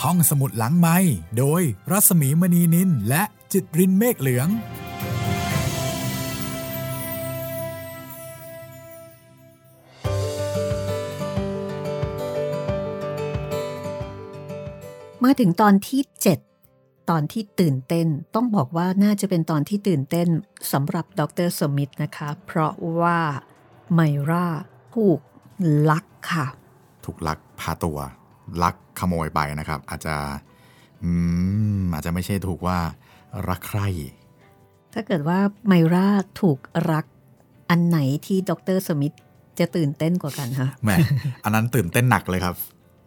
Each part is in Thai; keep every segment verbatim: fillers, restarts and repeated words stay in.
ห้องสมุดหลังไมค์โดยรัศมีมณีนินและจิตรินเมฆเหลืองมาถึงตอนที่เจ็ดตอนที่ตื่นเต้นต้องบอกว่าน่าจะเป็นตอนที่ตื่นเต้นสำหรับดร.สมิธนะคะเพราะว่าไมราถูกลักค่ะถูกลักพาตัวลักขโมยไปนะครับอาจจะอืมอาจจะไม่ใช่ถูกว่ารักใคร่ถ้าเกิดว่าไมราถูกรักอันไหนที่ดร.สมิธจะตื่นเต้นกว่ากันคะแหมอันนั้นตื่นเต้นหนักเลยครับ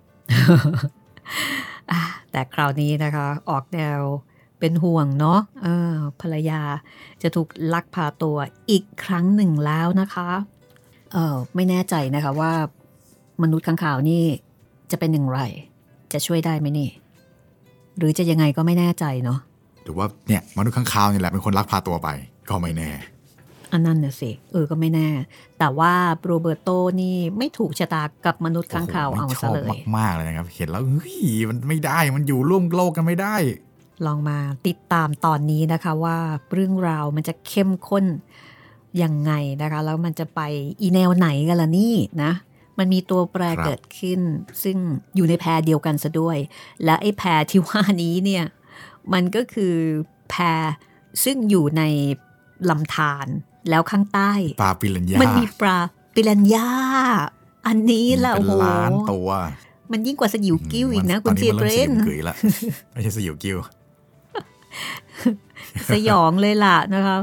แต่คราวนี้นะคะออกแนวเป็นห่วงเนาะภรรยาจะถูกลักพาตัวอีกครั้งหนึ่งแล้วนะคะเออไม่แน่ใจนะคะว่ามนุษย์ค้างคาวนี่จะเป็นอย่างไรจะช่วยได้ไหมนี่หรือจะยังไงก็ไม่แน่ใจเนาะหรือว่าเนี่ยมนุษย์ค้างคาวนี่แหละเป็นคนลักพาตัวไปก็ไม่แน่อันนั้นน่ะสิเออก็ไม่แน่แต่ว่าโรเบิร์โตนี่ไม่ถูกชะตากับมนุษย์ค้างคาวเอาซะเลยชอบมากๆเลยนะครับเห็นแล้วเฮ้ยมันไม่ได้มันอยู่ร่วมโลกกันไม่ได้ลองมาติดตามตอนนี้นะคะว่าเรื่องราวมันจะเข้มข้นยังไงนะคะแล้วมันจะไปอีแนวไหนกันล่ะนี่นะมันมีตัวแปรเกิดขึ้นซึ่งอยู่ในแพรเดียวกันซะด้วยและไอ้แพรที่ว่านี้เนี่ยมันก็คือแพรซึ่งอยู่ในลำธารแล้วข้างใต้ปลาปิรันย่ามันมีปลาปิรันย่าอันนี้แหละโอ้โหล้านตัวมันยิ่งกว่าสยิวกิ้วอีกนะคุณเจเบรนไม่ใช่สยิวกิ้วสยองเลยล่ะนะคะ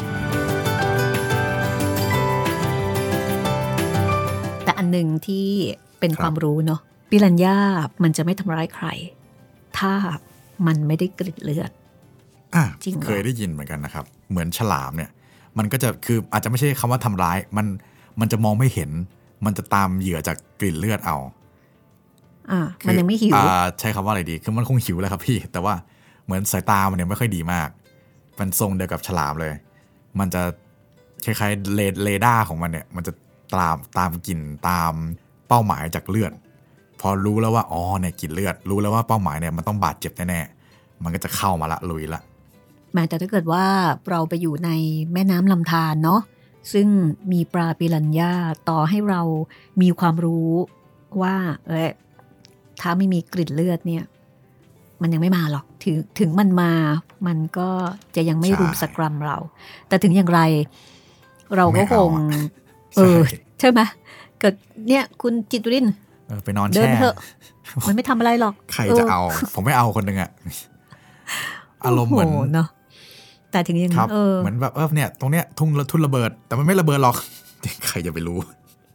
แต่อันหนึ่งที่เป็นความรู้เนาะปิรันย่ามันจะไม่ทำร้ายใครถ้ามันไม่ได้กลิ่นเลือดจริงเคยได้ยินเหมือนกันนะครับเหมือนฉลามเนี่ยมันก็จะคืออาจจะไม่ใช่คำว่าทำร้ายมันมันจะมองไม่เห็นมันจะตามเหยื่อจากกลิ่นเลือดเอาอ่ามันยังไม่หิวใช้คำว่าอะไรดีคือมันคงหิวแล้วครับพี่แต่ว่าเหมือนสายตามันเนี่ยไม่ค่อยดีมากมันทรงเดียวกับฉลามเลยมันจะคล้ายๆเรดาร์ของมันเนี่ยมันจะตามตามกลิ่นตามเป้าหมายจากเลือดพอรู้แล้วว่าอ๋อเนี่ยกลิ่นเลือดรู้แล้วว่าเป้าหมายเนี่ยมันต้องบาดเจ็บแน่ๆมันก็จะเข้ามาละลุยละแม้แต่ถ้าเกิดว่าเราไปอยู่ในแม่น้ำลำธารเนาะซึ่งมีปลาปิรันย่าต่อให้เรามีความรู้ว่าเออถ้าไม่มีกลิ่นเลือดเนี่ยมันยังไม่มาหรอกถึงถึงมันมามันก็จะยังไม่รุมสกรัมเราแต่ถึงอย่างไรเราก็คงเออใช่ไหมเกิดเนี่ยคุณจิตรินไปนอนแช่เดินเถอะมันไม่ทำอะไรหรอกใครจะเอาผมไม่เอาคนหนึ่งอะอารมณ์เหมือนเนาะแต่ถึงอย่างนั้นเออเหมือนแบบเออเนี่ยตรงเนี้ยทุ่งทุ่นระเบิดแต่มันไม่ระเบิดหรอกใครจะไปรู้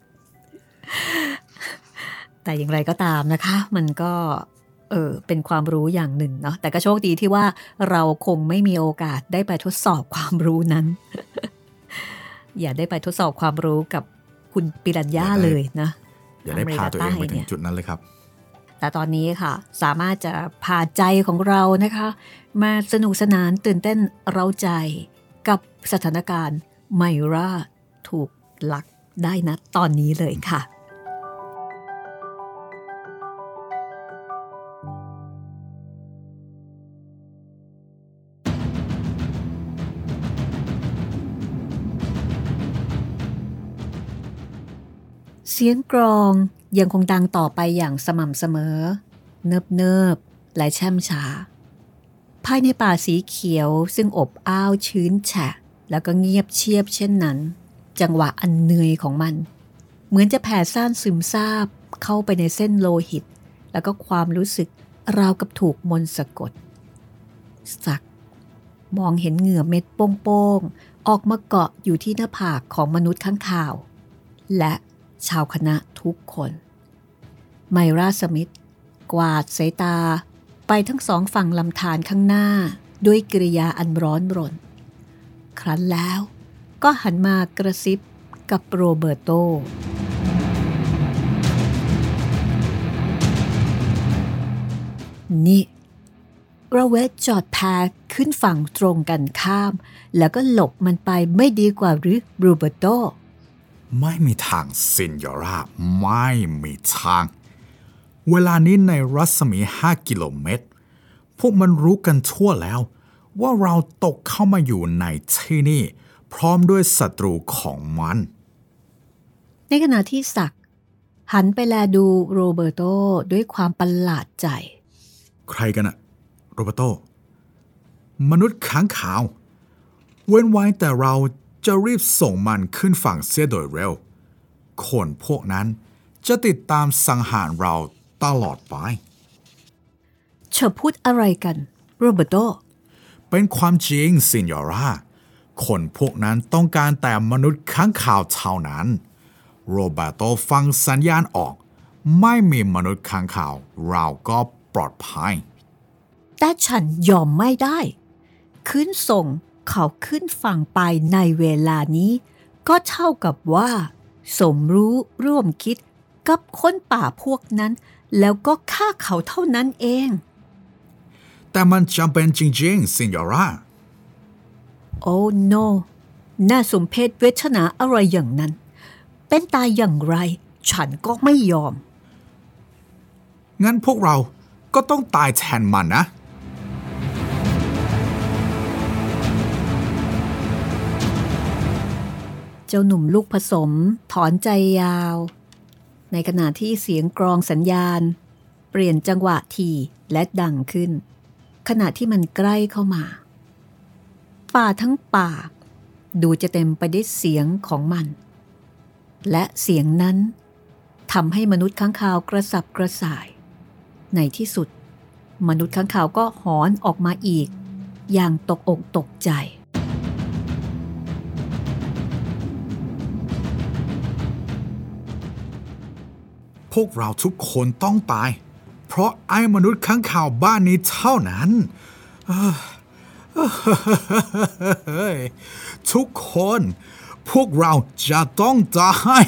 แต่อย่างไรก็ตามนะคะมันก็เออเป็นความรู้อย่างหนึ่งเนาะแต่ก็โชคดีที่ว่าเราคงไม่มีโอกาสได้ไปทดสอบความรู้นั้น อย่าได้ไปทดสอบความรู้กับคุณปิรันย่าเลยนะอย่าได้พาตัวเองไปถึงจุดนั้นเลยครับแต่ตอนนี้ค่ะสามารถจะพาใจของเรานะคะมาสนุกสนานตื่นเต้นเร้าใจกับสถานการณ์ไมราถูกลักได้นะตอนนี้เลยค่ะเสียงกลองยังคงดังต่อไปอย่างสม่ำเสมอเนิบๆและแช่มช้าภายในป่าสีเขียวซึ่งอบอ้าวชื้นแฉะแล้วก็เงียบเชียบเช่นนั้นจังหวะอันเหนื่อยของมันเหมือนจะแผ่ซ่านซึมซาบเข้าไปในเส้นโลหิตแล้วก็ความรู้สึกราวกับถูกมนต์สะกดสักมองเห็นเหงื่อเม็ดโป้งๆออกมาเกาะอยู่ที่หน้าผากของมนุษย์ข้างคาวและชาวคณะทุกคนไมราสมิธกวาดสายตาไปทั้งสองฝั่งลำธารข้างหน้าด้วยกริยาอันร้อนรนครั้นแล้วก็หันมากระซิบกับโรเบิร์โตนี่เราแวะจอดแพขึ้นฝั่งตรงกันข้ามแล้วก็หลบมันไปไม่ดีกว่าหรือโรเบิร์โตไม่มีทางซินยอร่าไม่มีทางเวลานี้ในรัศมีห้ากิโลเมตรพวกมันรู้กันทั่วแล้วว่าเราตกเข้ามาอยู่ในที่นี่พร้อมด้วยศัตรูของมันในขณะที่ศักดิ์หันไปแลดูโรเบร์โตด้วยความประหลาดใจใครกันอะโรเบร์โตมนุษย์ค้างคาวเว้นไว้แต่เราจะรีบส่งมันขึ้นฝั่งเสียโดยเร็วคนพวกนั้นจะติดตามสังหารเราตลอดไปเธอพูดอะไรกันโรเบร์โตเป็นความจริงซินยอร่าคนพวกนั้นต้องการแต่มนุษย์ค้างคาวเท่านั้นโรเบร์โตฟังสัญญาณออกไม่มีมนุษย์ค้างคาวเราก็ปลอดภัยแต่ฉันยอมไม่ได้ขึ้นส่งเขาขึ้นฝั่งไปในเวลานี้ก็เท่ากับว่าสมรู้ร่วมคิดกับคนป่าพวกนั้นแล้วก็ฆ่าเขาเท่านั้นเองแต่มันจำเป็นจริงๆซินยอร่าโอ้โนน่าสมเพชเวทนาอะไรอย่างนั้นเป็นตายอย่างไรฉันก็ไม่ยอมงั้นพวกเราก็ต้องตายแทนมันนะเจ้าหนุ่มลูกผสมถอนใจยาวในขณะที่เสียงกรองสัญญาณเปลี่ยนจังหวะถี่และดังขึ้นขณะที่มันใกล้เข้ามาป่าทั้งป่าดูจะเต็มไปด้วยเสียงของมันและเสียงนั้นทำให้มนุษย์ค้างคาวกระสับกระส่ายในที่สุดมนุษย์ค้างคาวก็หอนออกมาอีกอย่างตกอกตกใจพวกเราทุกคนต้องตายเพราะไอ้มนุษย์ค้างคาวบ้านนี้เท่านั้นทุกคนพวกเราจะต้องตาย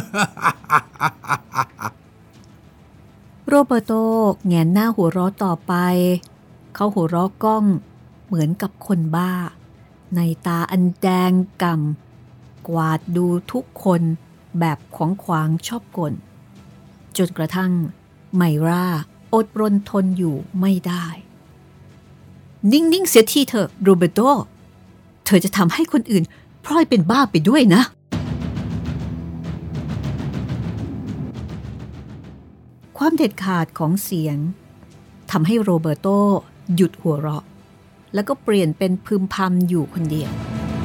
โรเบร์โตแงนหน้าหัวเราะต่อไปเขาหัวเราะก้องเหมือนกับคนบ้าในตาอันแดงก่ำกวาดดูทุกคนแบบขวางขวางชอบกลจนกระทั่งไมราอดรนทนอยู่ไม่ได้นิ่งๆเสียทีเถอะโรเบร์โตเธอจะทำให้คนอื่นพลอยเป็นบ้าไปด้วยนะความเด็ดขาดของเสียงทำให้โรเบร์โตหยุดหัวเราะแล้วก็เปลี่ยนเป็นพึมพำอยู่คนเดียว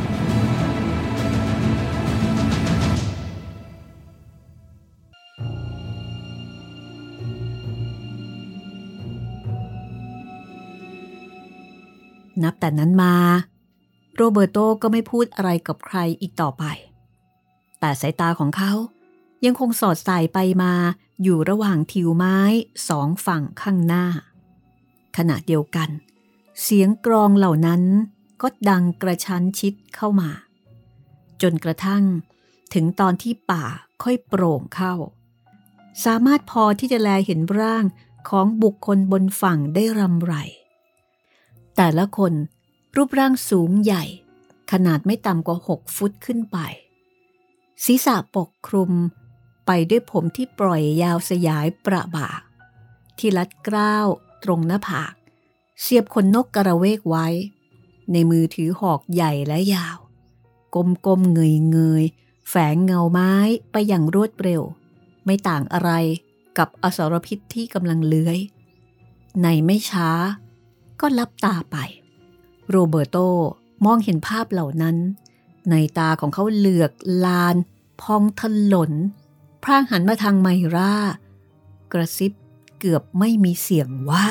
นับแต่นั้นมาโรเบร์โตก็ไม่พูดอะไรกับใครอีกต่อไปแต่สายตาของเขายังคงสอดสายไปมาอยู่ระหว่างทิวไม้สองฝั่งข้างหน้าขณะเดียวกันเสียงกรองเหล่านั้นก็ดังกระชั้นชิดเข้ามาจนกระทั่งถึงตอนที่ป่าค่อยโปร่งเข้าสามารถพอที่จะแลเห็นร่างของบุคคลบนฝั่งได้รำไรแต่ละคนรูปร่างสูงใหญ่ขนาดไม่ต่ำกว่าหกฟุตขึ้นไปศีรษะปกคลุมไปด้วยผมที่ปล่อยยาวสยายประบ่าที่ลัดเกล้าตรงหน้าผากเสียบขนนกกระเวกไว้ในมือถือหอกใหญ่และยาวกลมๆเงยๆแฝงเงาไม้ไปอย่างรวดเร็วไม่ต่างอะไรกับอสรพิษที่กำลังเลื้อยในไม่ช้าก็ลับตาไปโรเบร์โตมองเห็นภาพเหล่านั้นในตาของเขาเหลือกลานพองถลนพร่างหันมาทางไมรากระซิบเกือบไม่มีเสียงว่า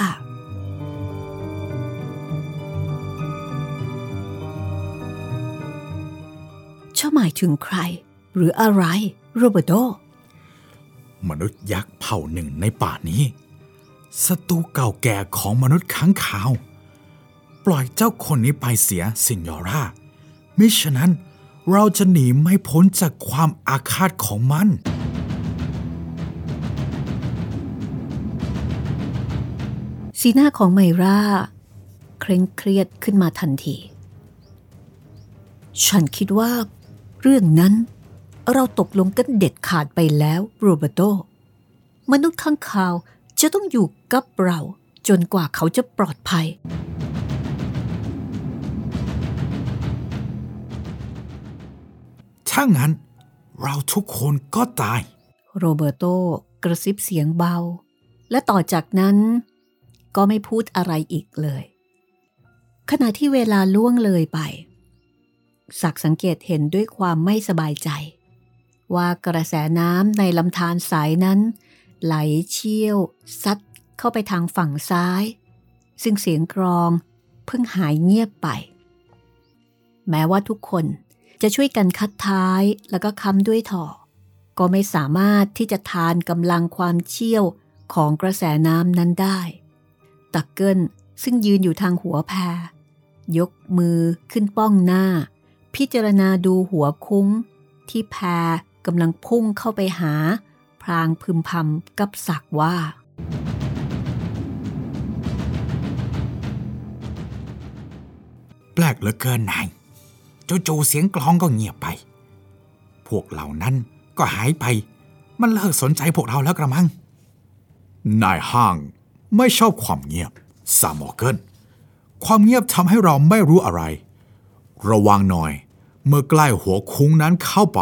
เจ้าหมายถึงใครหรืออะไรโรเบร์โตมนุษย์ยักษ์เผ่าหนึ่งในป่านี้ศัตรูเก่าแก่ของมนุษย์ค้างคาวปล่อยเจ้าคนนี้ไปเสียซินยอร่ามิฉะนั้นเราจะหนีไม่พ้นจากความอาฆาตของมันสีหน้าของไมราเคร่งเครียดขึ้นมาทันทีฉันคิดว่าเรื่องนั้นเราตกลงกันเด็ดขาดไปแล้วโรเบร์โตมนุษย์ข้างคาวจะต้องอยู่กับเราจนกว่าเขาจะปลอดภัยถ้างั้นเราทุกคนก็ตายโรเบโตกระซิบเสียงเบาและต่อจากนั้นก็ไม่พูดอะไรอีกเลยขณะที่เวลาล่วงเลยไปศักดิ์สังเกตเห็นด้วยความไม่สบายใจว่ากระแสน้ำในลำธารสายนั้นไหลเชี่ยวซัดเข้าไปทางฝั่งซ้ายซึ่งเสียงกลองเพิ่งหายเงียบไปแม้ว่าทุกคนจะช่วยกันคัดท้ายแล้วก็ค้ำด้วยถ่อก็ไม่สามารถที่จะทานกำลังความเชี่ยวของกระแสน้ำนั้นได้ตักเกิลซึ่งยืนอยู่ทางหัวแพยกมือขึ้นป้องหน้าพิจารณาดูหัวคุ้งที่แพกำลังพุ่งเข้าไปหาพลางพึมพำกับศักดิ์ว่าแปลกเหลือเกินนายจู่ๆเสียงกลองก็เงียบไปพวกเหล่านั้นก็หายไปมันเลิกสนใจพวกเราแล้วกระมังนายห้างไม่ชอบความเงียบซามอร์เกิลความเงียบทำให้เราไม่รู้อะไรระวังหน่อยเมื่อใกล้หัวคุ้งนั้นเข้าไป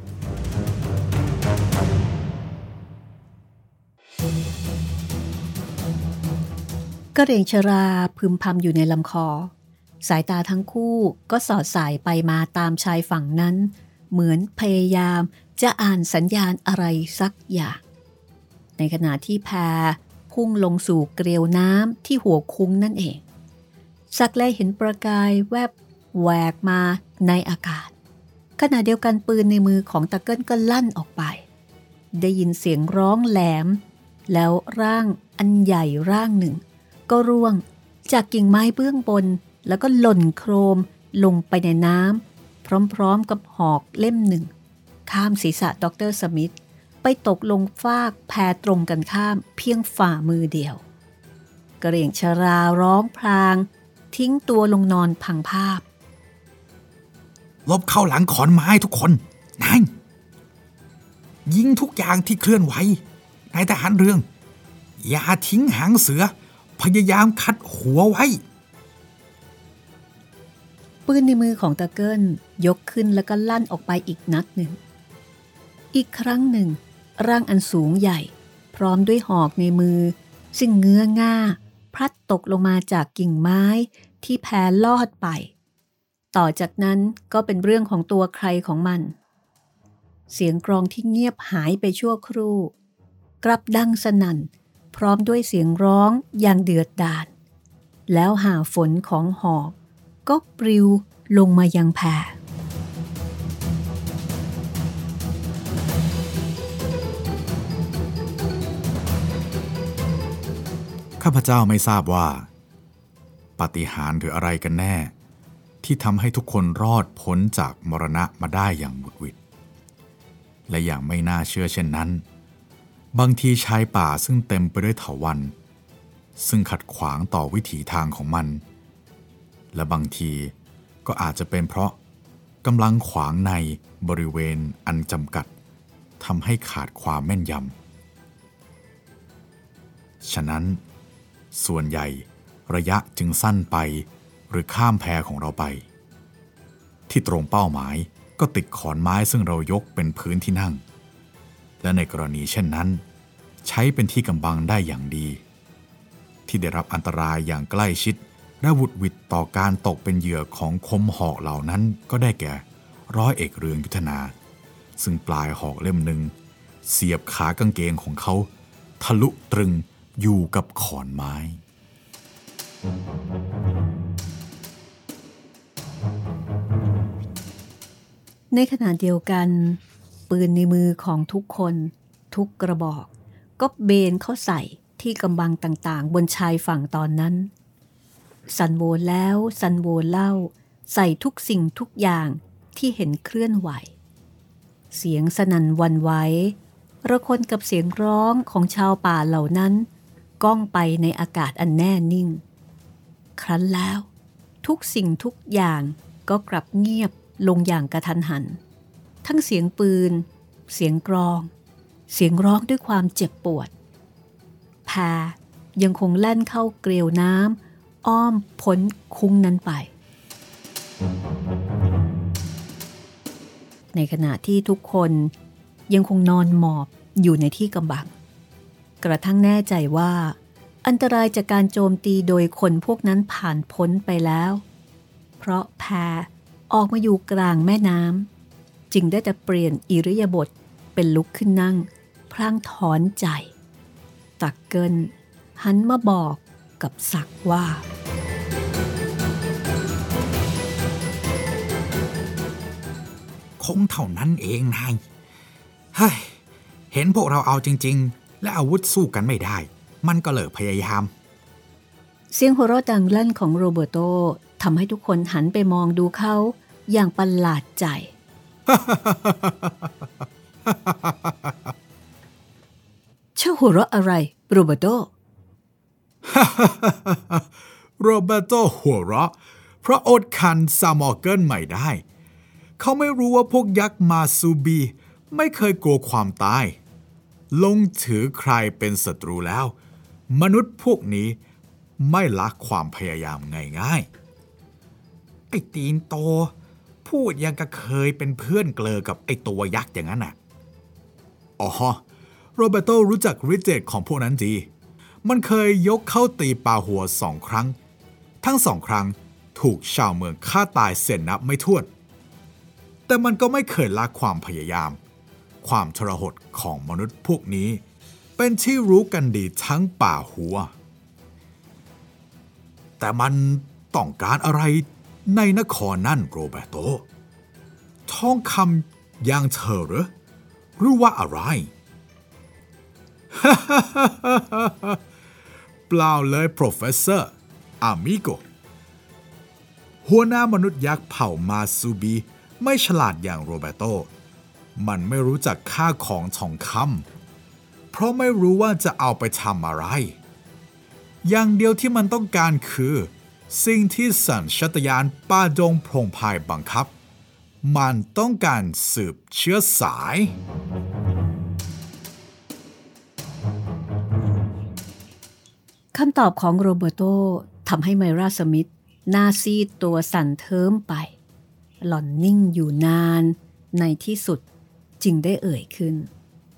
กระเหรี่ยงชราพึมพำอยู่ในลำคอสายตาทั้งคู่ก็สอดสายไปมาตามชายฝั่งนั้นเหมือนพยายามจะอ่านสัญญาณอะไรสักอย่างในขณะที่แพพุ่งลงสู่เกลียวน้ำที่หัวคุ้งนั่นเองสักแลเห็นประกายแวบแหวกมาในอากาศขณะเดียวกันปืนในมือของตะเกิลก็ลั่นออกไปได้ยินเสียงร้องแหลมแล้วร่างอันใหญ่ร่างหนึ่งก็ร่วงจากกิ่งไม้เบื้องบนแล้วก็หล่นโครมลงไปในน้ำพร้อมๆกับหอกเล่มหนึ่งข้ามศีรษะดร.สมิธไปตกลงฟากแพตรงกันข้ามเพียงฝ่ามือเดียวกระเหรี่ยงชราร้องพลางทิ้งตัวลงนอนพังภาพลบเข้าหลังขอนไม้ทุกคนนายยิงทุกอย่างที่เคลื่อนไหวนายทหารเรืองอย่าทิ้งหางเสือพยายามคัดหัวไว้ปืนในมือของตะเกิลยกขึ้นแล้วก็ลั่นออกไปอีกนัดหนึ่งอีกครั้งหนึ่งร่างอันสูงใหญ่พร้อมด้วยหอกในมือซึ่งเงื้อง่าพลัดตกลงมาจากกิ่งไม้ที่แพลอดไปต่อจากนั้นก็เป็นเรื่องของตัวใครของมันเสียงกลองที่เงียบหายไปชั่วครู่กลับดังสนั่นพร้อมด้วยเสียงร้องอย่างเดือดดาลแล้วหาฝนของหอกก็ปลิวลงมายังแพข้าพเจ้าไม่ทราบว่าปาฏิหาริย์หรืออะไรกันแน่ที่ทำให้ทุกคนรอดพ้นจากมรณะมาได้อย่างหวุดหวิดและอย่างไม่น่าเชื่อเช่นนั้นบางทีชายป่าซึ่งเต็มไปด้วยเถาวัลย์ซึ่งขัดขวางต่อวิถีทางของมันและบางทีก็อาจจะเป็นเพราะกำลังขวางในบริเวณอันจำกัดทำให้ขาดความแม่นยำฉะนั้นส่วนใหญ่ระยะจึงสั้นไปหรือข้ามแพของเราไปที่ตรงเป้าหมายก็ติดขอนไม้ซึ่งเรายกเป็นพื้นที่นั่งและในกรณีเช่นนั้นใช้เป็นที่กำบังได้อย่างดีที่ได้รับอันตรายอย่างใกล้ชิดและหวุดหวิดต่อการตกเป็นเหยื่อของคมหอกเหล่านั้นก็ได้แก่ร้อยเอกเรืองยุทธนาซึ่งปลายหอกเล่มหนึ่งเสียบขากางเกงของเขาทะลุตรึงอยู่กับขอนไม้ในขณะเดียวกันปืนในมือของทุกคนทุกกระบอกก็เบนเข้าใส่ที่กำบังต่างๆบนชายฝั่งตอนนั้นสันโวแล้วสันโวเล่าใส่ทุกสิ่งทุกอย่างที่เห็นเคลื่อนไหวเสียงสนั่นหวั่นไหวระคนกับเสียงร้องของชาวป่าเหล่านั้นก้องไปในอากาศอันแน่นิ่งครั้นแล้วทุกสิ่งทุกอย่างก็กลับเงียบลงอย่างกระทันหันทั้งเสียงปืนเสียงกลองเสียงร้องด้วยความเจ็บปวดแพยังคงแล่นเข้าเกลียวน้ำอ้อมพ้นคุ้งนั้นไปในขณะที่ทุกคนยังคงนอนหมอบอยู่ในที่กำบังกระทั่งแน่ใจว่าอันตรายจากการโจมตีโดยคนพวกนั้นผ่านพ้นไปแล้วเพราะแพออกมาอยู่กลางแม่น้ำจึงได้แต่เปลี่ยนอิริยาบถเป็นลุกขึ้นนั่งพลางถอนใจตักเกิลหันมาบอกกับศักดิ์ว่าคงเท่านั้นเองนายเฮ้ยเห็นพวกเราเอาจริงๆและอาวุธสู้กันไม่ได้มันก็เลิกพยายามเสียงหัวเราะดังลั่นของโรเบร์โตทำให้ทุกคนหันไปมองดูเขาอย่างประหลาดใจ เจ้าหัวเราะอะไรโรเบร์โตโรเบร์โตหัวเราะเพราะอดคันซามอร์เกิลไม่ได้เขาไม่รู้ว่าพวกยักษ์มาซูบีไม่เคยกลัวความตายลงถือใครเป็นศัตรูแล้วมนุษย์พวกนี้ไม่ละความพยายามง่ายๆไอ้ตีนโตพูดยังก็เคยเป็นเพื่อนเกลอกับไอ้ตัวยักษ์อย่างนั้นน่ะอ๋อโรเบโตรู้จักฤทธิ์เดชของพวกนั้นดีมันเคยยกเข้าตีปาหัวสองครั้งทั้งสองครั้งถูกชาวเมืองฆ่าตายเสียนับไม่ถ้วนแต่มันก็ไม่เคยละความพยายามความทรหดของมนุษย์พวกนี้เป็นที่รู้กันดีทั้งป่าหัวแต่มันต้องการอะไรในนครนั่นโรเบโตทองคำอย่างเธอหรือหรือว่าอะไร เปล่าเลยโปรเฟสเซอร์อามิโกหัวหน้ามนุษย์ยักษ์เผ่ามาซูบีไม่ฉลาดอย่างโรเบโตมันไม่รู้จักค่าของทองคำเพราะไม่รู้ว่าจะเอาไปทำอะไรอย่างเดียวที่มันต้องการคือสิ่งที่สัญชาตญาณป้าดงพงพายบังคับมันต้องการสืบเชื้อสายคำตอบของโรเบร์โตทำให้ไมราสมิธหน้าซีดตัวสั่นเทิมไปหล่อนนิ่งอยู่นานในที่สุดจึงได้เอ่ยขึ้น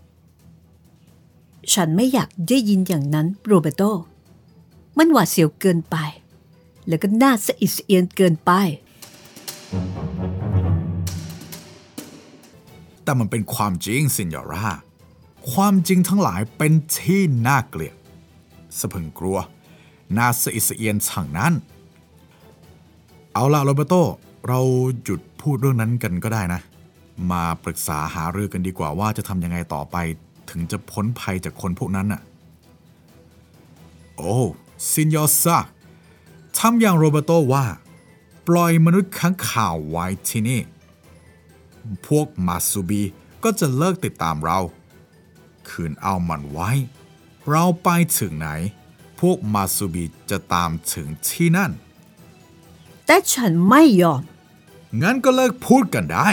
ฉันไม่อยากได้ยินอย่างนั้นโรเบร์โตมันหวาดเสียวเกินไปแล้วก็น่าสะอิดสะเอียนเกินไปแต่มันเป็นความจริงซินยอร่าความจริงทั้งหลายเป็นที่น่าเกลียดสะพึงกลัวน่าสะอิดสะเอียนช่างนั้นเอาล่ะโรเบโตเราหยุดพูดเรื่องนั้นกันก็ได้นะมาปรึกษาหารือกันดีกว่าว่าจะทำยังไงต่อไปถึงจะพ้นภัยจากคนพวกนั้นน่ะโอ้ซินยอร์ซ่าทำอย่างโรเบโตว่าปล่อยมนุษย์ค้างข่าวไว้ที่นี่พวกมาซูบีก็จะเลิกติดตามเราคืนเอามันไว้เราไปถึงไหนพวกมาซูบีจะตามถึงที่นั่นแต่ฉันไม่ยอมงั้นก็เลิกพูดกันได้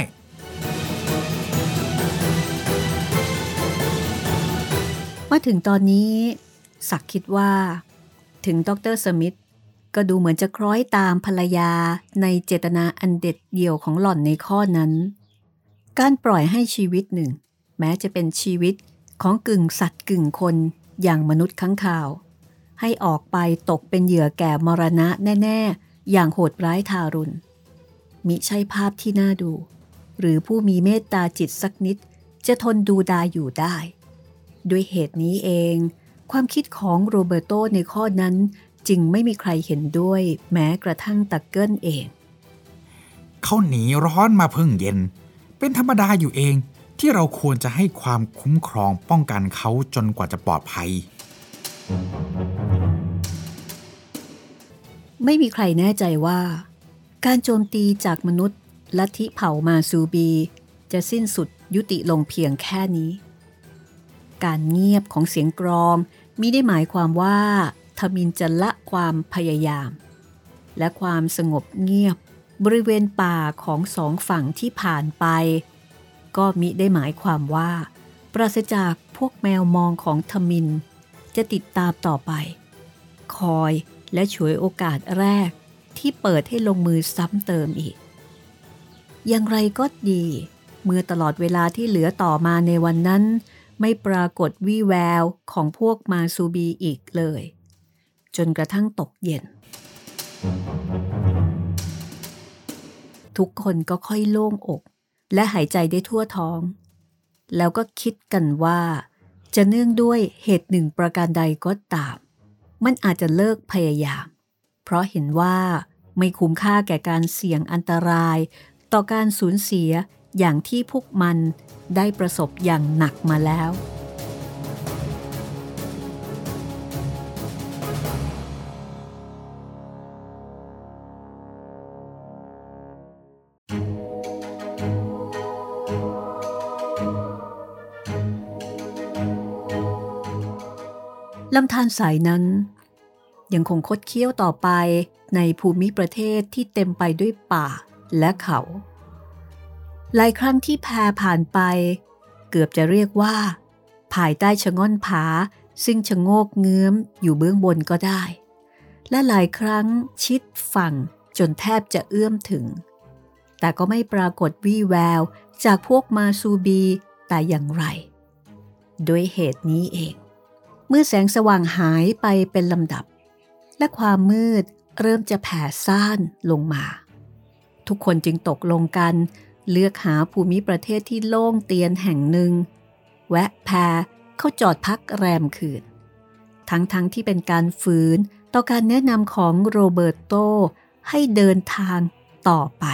มาถึงตอนนี้ศักดิ์คิดว่าถึงดร.สมิธก็ดูเหมือนจะคล้อยตามภรรยาในเจตนาอันเด็ดเดี่ยวของหล่อนในข้อนั้นการปล่อยให้ชีวิตหนึ่งแม้จะเป็นชีวิตของกึ่งสัตว์กึ่งคนอย่างมนุษย์ค้างคาวให้ออกไปตกเป็นเหยื่อแก่มรณะแน่ๆอย่างโหดร้ายทารุณมิใช่ภาพที่น่าดูหรือผู้มีเมตตาจิตสักนิดจะทนดูดายอยู่ได้ด้วยเหตุนี้เองความคิดของโรเบร์โตในข้อนั้นจึงไม่มีใครเห็นด้วยแม้กระทั่งตักเกิลเองเขาหนีร้อนมาเพิ่งเย็นเป็นธรรมดาอยู่เองที่เราควรจะให้ความคุ้มครองป้องกันเขาจนกว่าจะปลอดภัยไม่มีใครแน่ใจว่าการโจมตีจากมนุษย์ลัทธิเผ่ามาซูบีจะสิ้นสุดยุติลงเพียงแค่นี้การเงียบของเสียงกรองมิได้หมายความว่าทมินจะละความพยายามและความสงบเงียบบริเวณป่าของสองฝั่งที่ผ่านไปก็มิได้หมายความว่าปราศจากพวกแมวมองของทมินจะติดตามต่อไปคอยและฉวยโอกาสแรกที่เปิดให้ลงมือซ้ำเติมอีกอย่างไรก็ดีเมื่อตลอดเวลาที่เหลือต่อมาในวันนั้นไม่ปรากฏวี่แววของพวกมาซูบีอีกเลยจนกระทั่งตกเย็นทุกคนก็ค่อยโล่งอกและหายใจได้ทั่วท้องแล้วก็คิดกันว่าจะเนื่องด้วยเหตุหนึ่งประการใดก็ตามมันอาจจะเลิกพยายามเพราะเห็นว่าไม่คุ้มค่าแก่การเสี่ยงอันตรายต่อการสูญเสียอย่างที่พวกมันได้ประสบอย่างหนักมาแล้วลำธารสายนั้นยังคงคดเคี้ยวต่อไปในภูมิประเทศที่เต็มไปด้วยป่าและเขาหลายครั้งที่แพผ่านไปเกือบจะเรียกว่าภายใต้ชะง่อนผาซึ่งชะโงกเงื้อมอยู่เบื้องบนก็ได้และหลายครั้งชิดฝั่งจนแทบจะเอื้อมถึงแต่ก็ไม่ปรากฏวี่แววจากพวกมาซูบีแต่อย่างไรด้วยเหตุนี้เองเมื่อแสงสว่างหายไปเป็นลำดับและความมืดเริ่มจะแผ่ซ่านลงมาทุกคนจึงตกลงกันเลือกหาภูมิประเทศที่โล่งเตียนแห่งหนึ่งแวะแพเข้าจอดพักแรมคืนทั้งๆ ท, ที่เป็นการฝืนต่อการแนะนำของโรเบิร์โตให้เดินทางต่อไป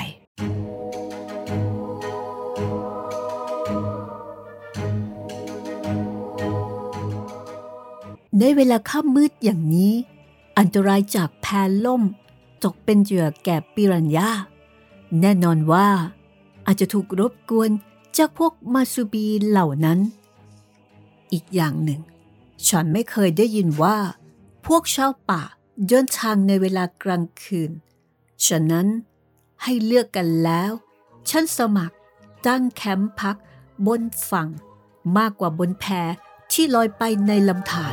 ในเวลาค่ำมืดอย่างนี้อันตรายจากแพล่มตกเป็นเหยื่อแก่ปิรันย่าแน่นอนว่าอาจจะถูกรบกวนจากพวกมาซูบีเหล่านั้นอีกอย่างหนึ่งฉันไม่เคยได้ยินว่าพวกชาวป่าเดินทางในเวลากลางคืนฉะนั้นให้เลือกกันแล้วฉันสมัครตั้งแคมป์พักบนฝั่งมากกว่าบนแพที่ลอยไปในลำธาร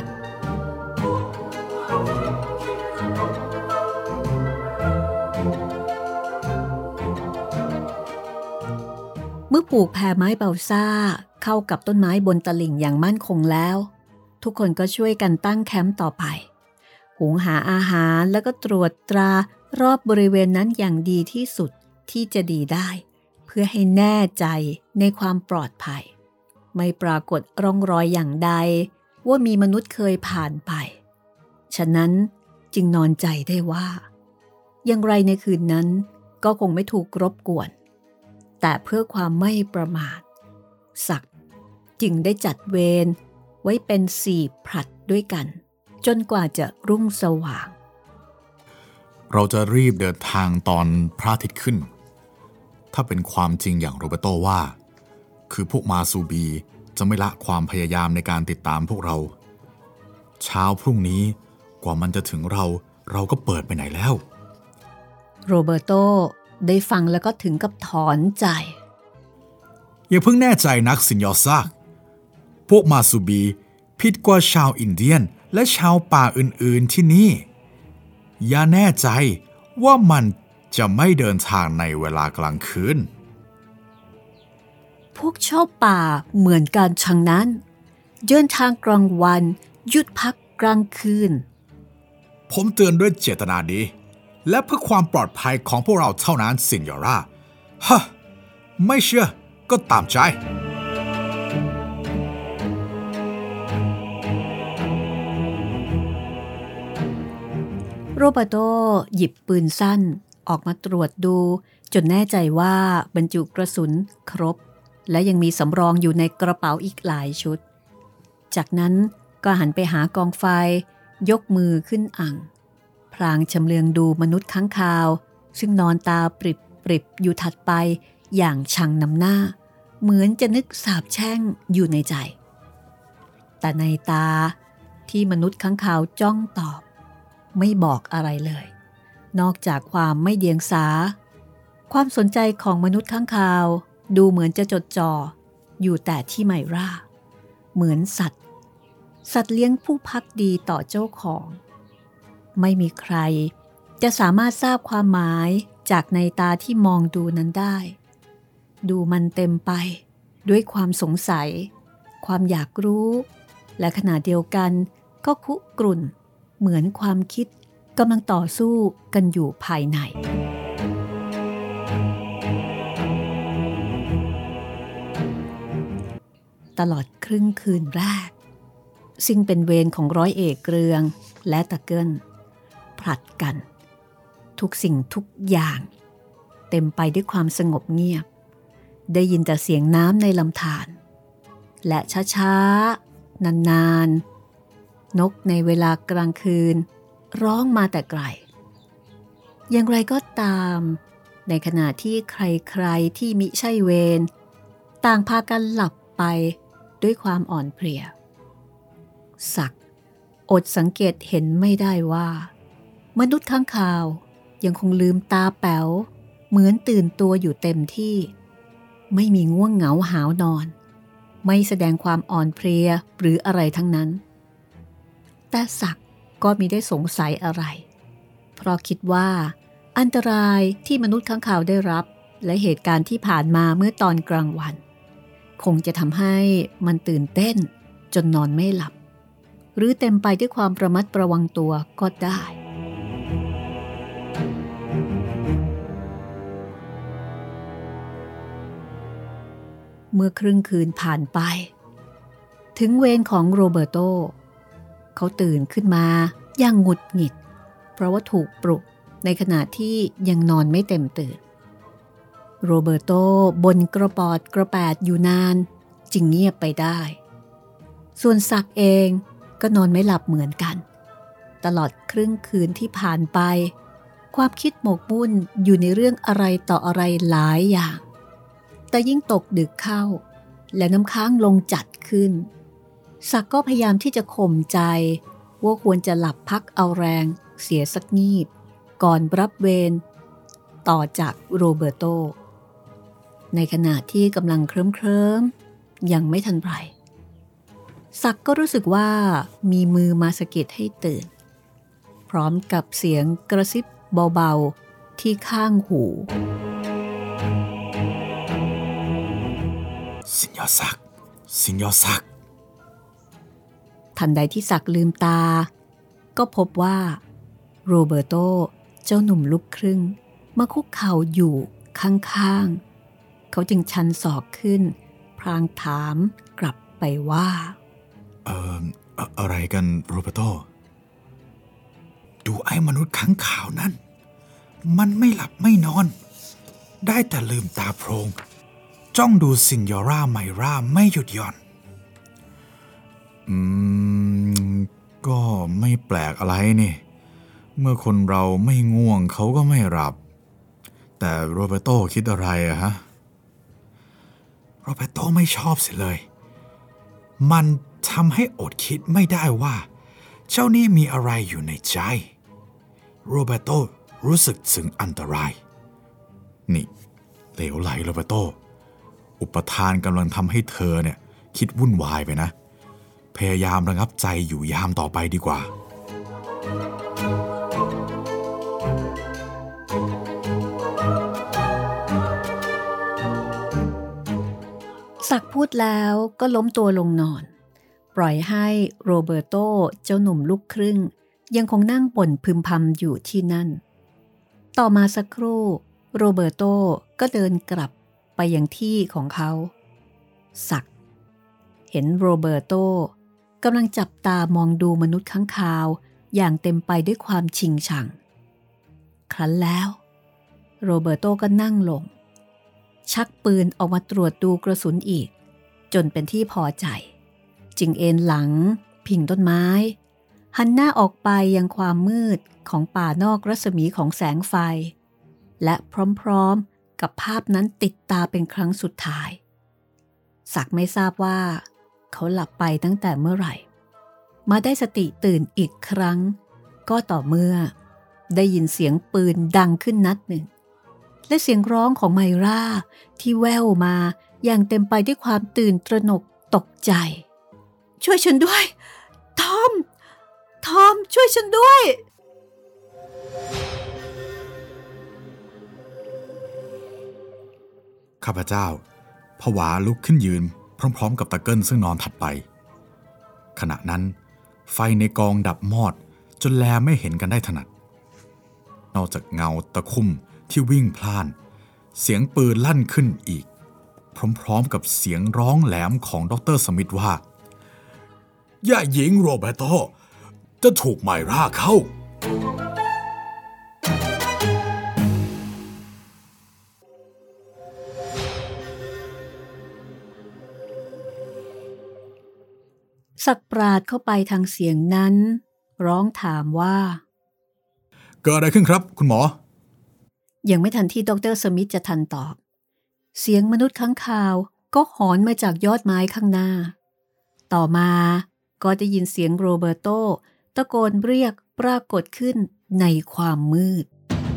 เมื่อปลูกแพไม้เบาซ่าเข้ากับต้นไม้บนตลิ่งอย่างมั่นคงแล้วทุกคนก็ช่วยกันตั้งแคมป์ต่อไปหุงหาอาหารแล้วก็ตรวจตรารอบบริเวณนั้นอย่างดีที่สุดที่จะดีได้เพื่อให้แน่ใจในความปลอดภัยไม่ปรากฏร่องรอยอย่างใดว่ามีมนุษย์เคยผ่านไปฉะนั้นจึงนอนใจได้ว่าอย่างไรในคืนนั้นก็คงไม่ถูกรบกวนแต่เพื่อความไม่ประมาทศักดิ์จึงได้จัดเวรไว้เป็นสี่ผลัดด้วยกันจนกว่าจะรุ่งสว่างเราจะรีบเดินทางตอนพระอาทิตย์ขึ้นถ้าเป็นความจริงอย่างโรเบโตว่าคือพวกมาซูบีจะไม่ละความพยายามในการติดตามพวกเราเช้าพรุ่งนี้กว่ามันจะถึงเราเราก็เปิดไปไหนแล้วโรเบโตได้ฟังแล้วก็ถึงกับถอนใจอย่าเพิ่งแน่ใจนักสิญญอซากพวกมาซูบีผิดกว่าชาวอินเดียนและชาวป่าอื่นๆที่นี่อย่าแน่ใจว่ามันจะไม่เดินทางในเวลากลางคืนพวกชาวป่าเหมือนกันชังนั้นเดินทางกลางวันหยุดพักกลางคืนผมเตือนด้วยเจตนาดีและเพื่อความปลอดภัยของพวกเราเท่านั้นซิญญอราฮะไม่เชื่อก็ตามใจโรเบโตหยิบปืนสั้นออกมาตรวจดูจนแน่ใจว่าบรรจุกระสุนครบและยังมีสำรองอยู่ในกระเป๋าอีกหลายชุดจากนั้นก็หันไปหากองไฟยกมือขึ้นอั่งพลางชำเลืองดูมนุษย์ค้างคาวซึ่งนอนตาปริบปริบอยู่ถัดไปอย่างชังนำหน้าเหมือนจะนึกสาปแช่งอยู่ในใจแต่ในตาที่มนุษย์ค้างคาวจ้องตอบไม่บอกอะไรเลยนอกจากความไม่เดียงสาความสนใจของมนุษย์ค้างคาวดูเหมือนจะจดจ่ออยู่แต่ที่ไมราเหมือนสัตว์สัตว์เลี้ยงผู้ภักดีต่อเจ้าของไม่มีใครจะสามารถทราบความหมายจากในตาที่มองดูนั้นได้ดูมันเต็มไปด้วยความสงสัยความอยากรู้และขณะเดียวกันก็คุกรุ่นเหมือนความคิดกำลังต่อสู้กันอยู่ภายในตลอดครึ่งคืนแรกซึ่งเป็นเวรของร้อยเอกเกรืองและตะเกิลผลัดกันทุกสิ่งทุกอย่างเต็มไปด้วยความสงบเงียบได้ยินแต่เสียงน้ำในลำธารและช้าๆนานๆนกในเวลากลางคืนร้องมาแต่ไกลอย่างไรก็ตามในขณะที่ใครๆที่มิใช่เวรต่างพากันหลับไปด้วยความอ่อนเพลียศักดิ์อดสังเกตเห็นไม่ได้ว่ามนุษย์ข้างคาวยังคงลืมตาแป๋วเหมือนตื่นตัวอยู่เต็มที่ไม่มีง่วงเหงาหาวนอนไม่แสดงความอ่อนเพลียหรืออะไรทั้งนั้นแต่ศักดิ์ก็มิได้สงสัยอะไรเพราะคิดว่าอันตรายที่มนุษย์ข้างคาวได้รับและเหตุการณ์ที่ผ่านมาเมื่อตอนกลางวันคงจะทำให้มันตื่นเต้นจนนอนไม่หลับหรือเต็มไปด้วยความระมัดระวังตัวก็ได้เมื่อครึ่งคืนผ่านไปถึงเวรของโรเบร์โตเขาตื่นขึ้นมาอย่างหงุดหงิดเพราะว่าถูกปลุกในขณะที่ยังนอนไม่เต็มตื่นโรเบร์โตบ่นกระปอดกระแปดอยู่นานจึงเงียบไปได้ส่วนศักดิ์เองก็นอนไม่หลับเหมือนกันตลอดครึ่งคืนที่ผ่านไปความคิดหมกมุ่นอยู่ในเรื่องอะไรต่ออะไรหลายอย่างแต่ยิ่งตกดึกเข้าและน้ำค้างลงจัดขึ้นศักดิ์ก็พยายามที่จะข่มใจว่าควรจะหลับพักเอาแรงเสียสักงีบก่อนรับเวรต่อจากโรเบร์โตในขณะที่กำลังเคลิ้มๆยังไม่ทันไรศักดิ์ก็รู้สึกว่ามีมือมาสะกิดให้ตื่นพร้อมกับเสียงกระซิบเบาๆที่ข้างหูสิญญาศักดิ์สิญญาศักดิ์ทันใดที่ศักดิ์ลืมตาก็พบว่าโรเบร์โตเจ้าหนุ่มลูกครึ่งมาคุกเข่าอยู่ข้างๆเขาจึงชันศอกขึ้นพลางถามกลับไปว่าเอ่ออะไรกันโรเบร์โตดูไอ้มนุษย์ข้างขาวนั่นมันไม่หลับไม่นอนได้แต่ลืมตาโพลงจ้องดูซิญญอราไมราไม่หยุดหย่อนอืมก็ไม่แปลกอะไรนี่เมื่อคนเราไม่ง่วงเขาก็ไม่หลับแต่โรเบร์โตคิดอะไรอะฮะโรเบร์โตไม่ชอบสิเลยมันทำให้อดคิดไม่ได้ว่าเจ้านี่มีอะไรอยู่ในใจโรเบร์โตรู้สึกถึงอันตรายนี่เหลวไหลโรเบร์โตอุปทานกำลังทำให้เธอเนี่ยคิดวุ่นวายไปนะพยายามระงับใจอยู่ยามต่อไปดีกว่าศักดิ์พูดแล้วก็ล้มตัวลงนอนปล่อยให้โรเบร์โตเจ้าหนุ่มลูกครึ่งยังคงนั่งบ่นพึมพำอยู่ที่นั่นต่อมาสักครู่โรเบร์โตก็เดินกลับไปยังที่ของเขาศักดิ์เห็นโรเบร์โตกำลังจับตามองดูมนุษย์ข้างคาวอย่างเต็มไปด้วยความชิงชังครั้นแล้วโรเบร์โตก็นั่งลงชักปืนออกมาตรวจดูกระสุนอีกจนเป็นที่พอใจจึงเอนหลังพิงต้นไม้หันหน้าออกไปยังความมืดของป่านอกรัศมีของแสงไฟและพร้อมๆกับภาพนั้นติดตาเป็นครั้งสุดท้ายศักดิ์ไม่ทราบว่าเขาหลับไปตั้งแต่เมื่อไหร่มาได้สติตื่นอีกครั้งก็ต่อเมื่อได้ยินเสียงปืนดังขึ้นนัดหนึ่งและเสียงร้องของไมราที่แว่วมาอย่างเต็มไปด้วยความตื่นตระหนกตกใจช่วยฉันด้วยอมช่วยฉันด้วยข้าพเจ้าผวาลุกขึ้นยืนพร้อมๆกับตะเกิลซึ่งนอนถัดไปขณะนั้นไฟในกองดับมอดจนแลไม่เห็นกันได้ถนัดนอกจากเงาตะคุ่มที่วิ่งพล่านเสียงปืนลั่นขึ้นอีกพร้อมๆกับเสียงร้องแหลมของดร.สมิธว่าย่าหญิงโรเบโตจะถูกไมร่าเข้าสักปราดเข้าไปทางเสียงนั้นร้องถามว่าเกิดอะไรขึ้นครับคุณหมอยังไม่ทันที่ดร.สมิธจะทันตอบเสียงมนุษย์ค้างคาวก็หอนมาจากยอดไม้ข้างหน้าต่อมาก็ได้ยินเสียงโรเบโตตะโกนเรียกปรากฏขึ้นในความมืด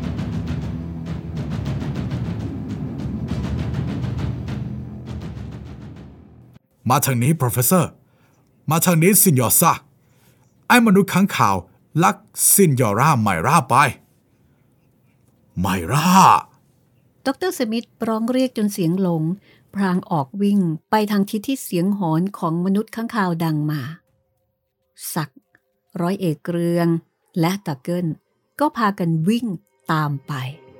มาทางนี้ professor มาทางนี้ซินยอซ่าไอ้มนุษย์ค้างคาวลักซินยอร่าไมร่าไปไมร่าดร.สมิธร้องเรียกจนเสียงหลงพรางออกวิ่งไปทางทิศที่เสียงหอนของมนุษย์ค้างคาวดังมาศักดิ์ร้อยเอกเกรืองและตะเกิลก็พากันวิ่งตามไป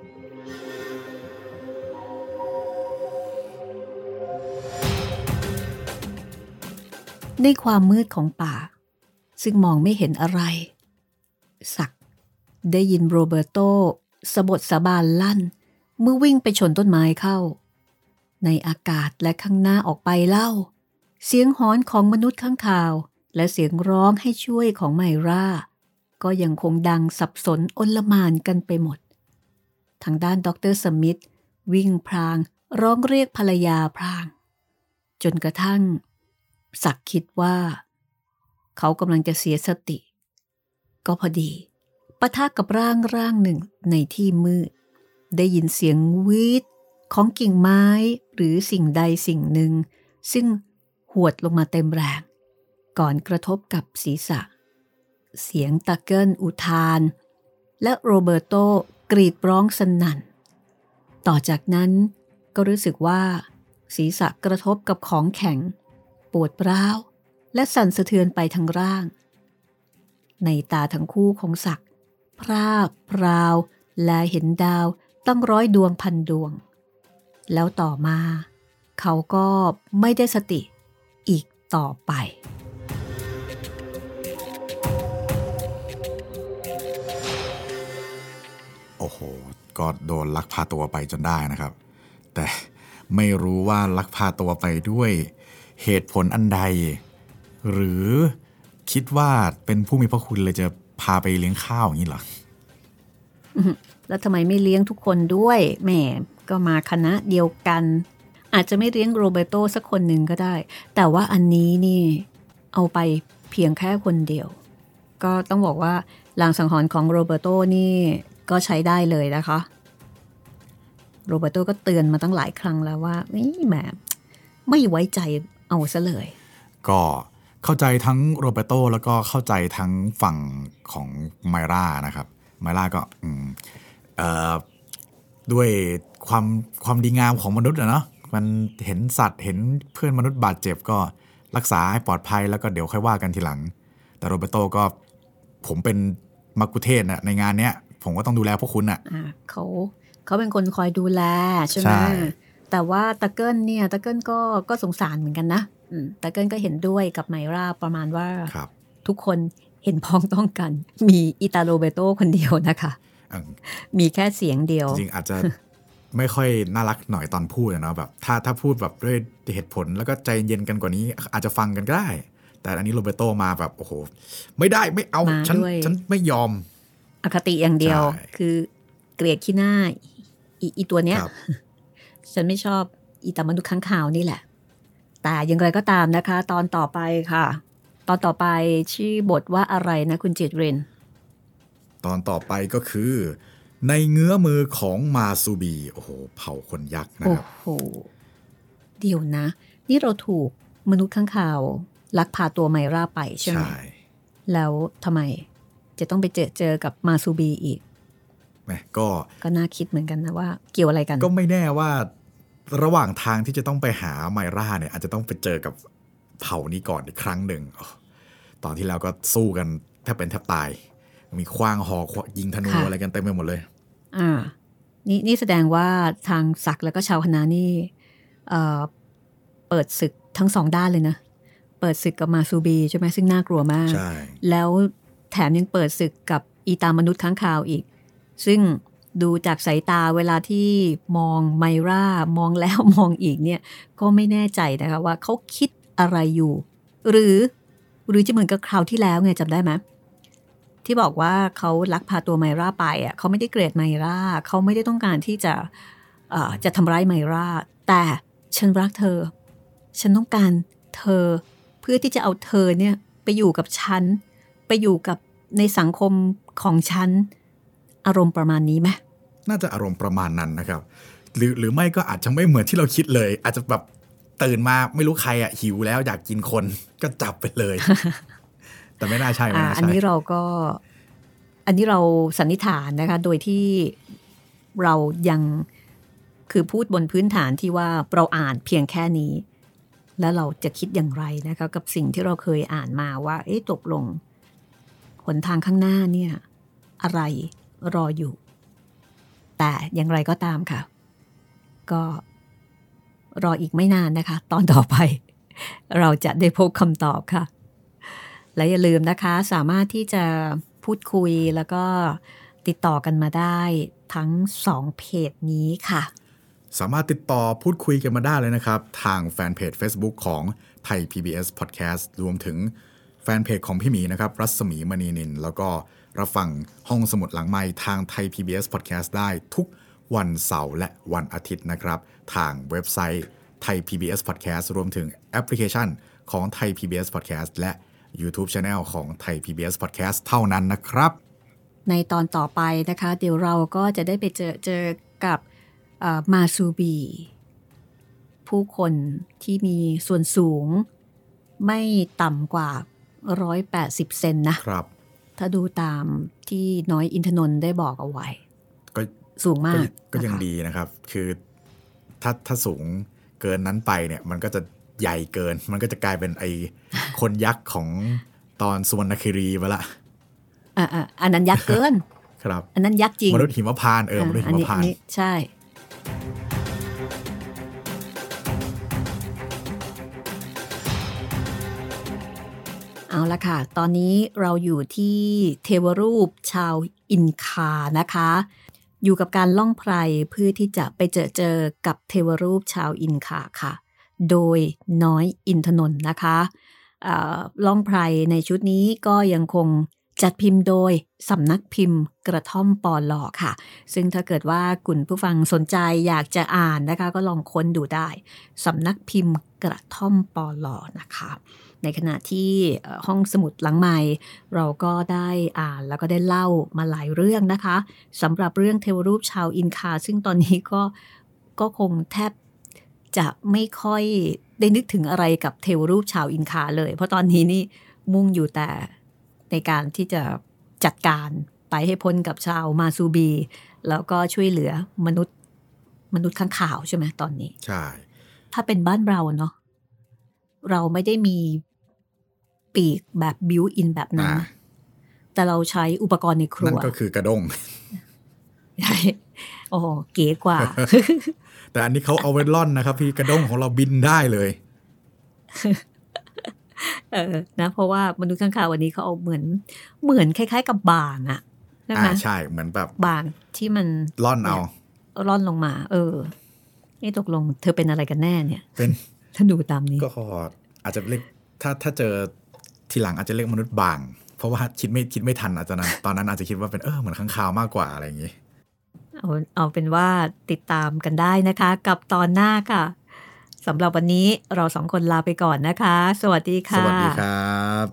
ในความมืดของป่าซึ่งมองไม่เห็นอะไรศักดิ์ได้ยินโรเบโตสะบดสะบานลั่นเมื่อวิ่งไปชนต้นไม้เข้าในอากาศและข้างหน้าออกไปเล่าเสียงหอนของมนุษย์ข้างคาวและเสียงร้องให้ช่วยของไมร่าก็ยังคงดังสับสนอลหม่านกันไปหมดทางด้านดร.สมิธวิ่งพลางร้องเรียกภรรยาพลางจนกระทั่งศักดิ์คิดว่าเขากำลังจะเสียสติก็พอดีปะทะกับร่างร่างหนึ่งในที่มืดได้ยินเสียงวีดของกิ่งไม้หรือสิ่งใดสิ่งหนึ่งซึ่งหวดลงมาเต็มแรงก่อนกระทบกับศีรษะเสียงตะเกิลอุทานและโรเบโตกรีดร้องสนั่นต่อจากนั้นก็รู้สึกว่าศีรษะกระทบกับของแข็งปวดร้าวและสั่นสะเทือนไปทั้งร่างในตาทั้งคู่ของศักดิ์พร่าพราวและเห็นดาวตั้งร้อยดวงพันดวงแล้วต่อมาเขาก็ไม่ได้สติอีกต่อไปโอ้โหก็โดนลักพาตัวไปจนได้นะครับแต่ไม่รู้ว่าลักพาตัวไปด้วยเหตุผลอันใดหรือคิดว่าเป็นผู้มีพระคุณเลยจะพาไปเลี้ยงข้าวอย่างนี้เหรอแล้วทำไมไม่เลี้ยงทุกคนด้วยแหมก็มาคณะเดียวกันอาจจะไม่เลี้ยงโรเบโตสักคนหนึ่งก็ได้แต่ว่าอันนี้นี่เอาไปเพียงแค่คนเดียวก็ต้องบอกว่าลางสังหรณ์ของโรเบโตนี่ก็ใช้ได้เลยนะคะโรเบโตก็เตือนมาตั้งหลายครั้งแล้วว่าแหมไม่ไว้ใจเอาซะเลยก็เข้าใจทั้งโรเบโตแล้วก็เข้าใจทั้งฝั่งของไมร่านะครับไมร่าก็ด้วยความความดีงามของมนุษย์อะเนาะมันเห็นสัตว์เห็นเพื่อนมนุษย์บาดเจ็บก็รักษาให้ปลอดภัยแล้วก็เดี๋ยวค่อยว่ากันทีหลังแต่โรเบโตก็ผมเป็นมักคุเทศน่ะในงานเนี้ยผมก็ต้องดูแลพวกคุณน่ะเขาเขาเป็นคนคอยดูแลใช่ไหมแต่ว่าตะเกิลเนี่ยตะเกิลก็ก็สงสารเหมือนกันนะตะเกิลก็เห็นด้วยกับไมร่าประมาณว่าทุกคนเห็นพ้องต้องกันมีอิตาโรเบโตคนเดียวนะคะมีแค่เสียงเดียวจริงๆอาจจะไม่ค่อยน่ารักหน่อยตอนพูดนะแบบถ้าถ้าพูดแบบด้วยเหตุผลแล้วก็ใจเย็นกันกว่านี้อาจจะฟังกันก็ได้แต่อันนี้โรเบโตมาแบบโอ้โหไม่ได้ไม่เอาฉันฉันไม่ยอมอคติอย่างเดียวคือเกลียดขี้หน้าอีอีตัวเนี้ยฉันไม่ชอบอีตามนุษย์ค้างคาวนี่แหละแต่อย่างไรก็ตามนะคะตอนต่อไปค่ะตอนต่อไปชื่อบทว่าอะไรนะคุณจิตรินตอนต่อไปก็คือในเงื้อมือของมาซูบีโอ้โหเผ่าคนยักษ์นะครับโอ้โหเดี๋ยวนะนี่เราถูก มนุษย์ข้างคาวลักพาตัวไมร่าไปใช่ไหมใช่จะต้องไปเจอเจอกับมาซูบีอีกแหมก็ก็น่าคิดเหมือนกันนะว่าเกี่ยวอะไรกันก็ไม่แน่ว่าระหว่างทางที่จะต้องไปหาไมร่าเนี่ยอาจจะต้องไปเจอกับเผ่านี้ก่อนอีกครั้งหนึ่งตอนที่แล้วก็สู้กันแทบเป็นแทบตายมีขว้างหอกยิงธนูอะไรกันเต็มไปหมดเลยอ่านี่นี่แสดงว่าทางศักดิ์แล้วก็ชาวคณะนี่เอ่อเปิดศึกทั้งสองด้านเลยนะเปิดศึกกับมาซูบีใช่ไหมซึ่งน่ากลัวมากใช่แล้วแถมยังเปิดศึกกับอีตามนุษย์ค้างคาวอีกซึ่งดูจากสายตาเวลาที่มองไมร่ามองแล้วมองอีกเนี่ยก็ไม่แน่ใจนะคะว่าเขาคิดอะไรอยู่หรือหรือจะเหมือนกับคราวที่แล้วไงจำได้ไหมที่บอกว่าเขาลักพาตัวไมร่าไปอ่ะเขาไม่ได้เกลียดไมร่าเขาไม่ได้ต้องการที่จะเอ่อจะทำร้ายไมร่าแต่ฉันรักเธอฉันต้องการเธอเพื่อที่จะเอาเธอเนี่ยไปอยู่กับฉันไปอยู่กับในสังคมของฉันอารมณ์ประมาณนี้ไหมน่าจะอารมณ์ประมาณนั้นนะครับหรือหรือไม่ก็อาจจะไม่เหมือนที่เราคิดเลยอาจจะแบบตื่นมาไม่รู้ใครอ่ะหิวแล้วอยากกินคนก็จับไปเลย แต่ไม่น่าใช่ไม่น่าใช่อันนี้เราก็อันนี้เราสันนิษฐานนะคะโดยที่เรายังคือพูดบนพื้นฐานที่ว่าเราอ่านเพียงแค่นี้แล้วเราจะคิดอย่างไรนะคะกับสิ่งที่เราเคยอ่านมาว่าเอ๊ะตกลงหนทางข้างหน้าเนี่ยอะไรรออยู่แต่อย่างไรก็ตามค่ะก็รออีกไม่นานนะคะตอนต่อไปเราจะได้พบคำตอบค่ะและอย่าลืมนะคะสามารถที่จะพูดคุยแล้วก็ติดต่อกันมาได้ทั้งสองเพจนี้ค่ะสามารถติดต่อพูดคุยกันมาได้เลยนะครับทางแฟนเพจ Facebook ของไทย พี บี เอส Podcast รวมถึงแฟนเพจของพี่หมีนะครับรัศมีมณีนินแล้วก็รับฟังห้องสมุดหลังไมค์ทางไทย พี บี เอส Podcast ได้ทุกวันเสาร์และวันอาทิตย์นะครับทางเว็บไซต์ไทย พี บี เอส Podcast รวมถึงแอปพลิเคชันของไทย พี บี เอส Podcast และ YouTube Channel ของไทย พี บี เอส Podcast เท่านั้นนะครับในตอนต่อไปนะคะเดี๋ยวเราก็จะได้ไปเจอเจอกับมาซูบีผู้คนที่มีส่วนสูงไม่ต่ำกว่าหนึ่งร้อยแปดสิบเซนนะครับถ้าดูตามที่น้อยอินทนนท์ได้บอกเอาไว้ก็สูงมากก, ก็ยังดีนะครับคือถ้าถ้าสูงเกินนั้นไปเนี่ยมันก็จะใหญ่เกินมันก็จะกลายเป็นไอ้คนยักษ์ของตอนสุวรรณคีรีไปละอ่าอันนั้นยักษ์เกินครับอันนั้นยักษ์จริงมนุษย์หิมพานต์เออมนุษย์หิมพานต์ใช่เอาละค่ะตอนนี้เราอยู่ที่เทวรูปชาวอินคานะคะอยู่กับการล่องไพรเพื่อที่จะไปเจอเจอกับเทวรูปชาวอินคาค่ะโดยน้อยอินทนนท์นะคะล่องไพรในชุดนี้ก็ยังคงจัดพิมพ์โดยสำนักพิมพ์กระท่อมปอลอค่ะซึ่งถ้าเกิดว่าคุณผู้ฟังสนใจอยากจะอ่านนะคะก็ลองค้นดูได้สำนักพิมพ์กระท่อมปอลอนะคะในขณะที่ห้องสมุดหลังใหม่เราก็ได้อ่านแล้วก็ได้เล่ามาหลายเรื่องนะคะสำหรับเรื่องเทวรูปชาวอินคาซึ่งตอนนี้ก็ก็คงแทบจะไม่ค่อยได้นึกถึงอะไรกับเทวรูปชาวอินคาเลยเพราะตอนนี้นี่มุ่งอยู่แต่ในการที่จะจัดการไปให้พ้นกับชาวมาซูบีแล้วก็ช่วยเหลือมนุษย์มนุษย์ข้างข่าวใช่ไหมตอนนี้ใช่ถ้าเป็นบ้านเราเนาะเราไม่ได้มีปีกแบบบิวอินแบบนั้นแต่เราใช้อุปกรณ์ในครัวนั่นก็คือกระด้งใช่โอ้เก๋กว่าแต่อันนี้เขาเอาไว้ล่อนนะครับพี่กระด้งของเราบินได้เลยเออนะเพราะว่ามนุษย์ข้างคาววันนี้เขาเอาเหมือนเหมือนคล้ายๆกับบางอะใช่ไหมใช่เหมือนแบบบางที่มันล่อนเอาล่อนลงมาเออนี่ตกลงเธอเป็นอะไรกันแน่เนี่ยเป็นถ้าดูตามนี้ก็อาจจะเรียกถ้าถ้าเจอทีหลังอาจจะเรียกมนุษย์บางเพราะว่าคิดไม่คิดไม่ทันอาจจะนั้นตอนนั้นอาจจะคิดว่าเป็นเออเหมือนข้างคาวมากกว่าอะไรอย่างงี้เอาเอาเป็นว่าติดตามกันได้นะคะกับตอนหน้าค่ะสำหรับวันนี้เราสองคนลาไปก่อนนะคะสวัสดีค่ะสวัสดีครับ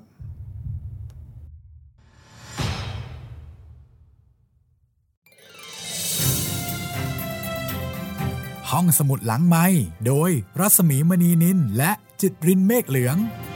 ห้องสมุดหลังไมค์โดยรัศมีมณีนินและจิตรินเมฆเหลือง